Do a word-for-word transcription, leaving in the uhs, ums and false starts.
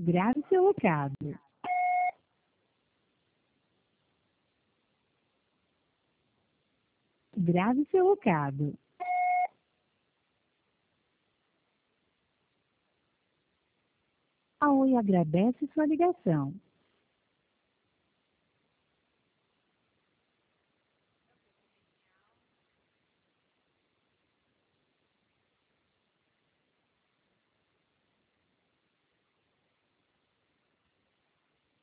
Grave seu recado. Grave seu recado. A Oi agradece sua ligação.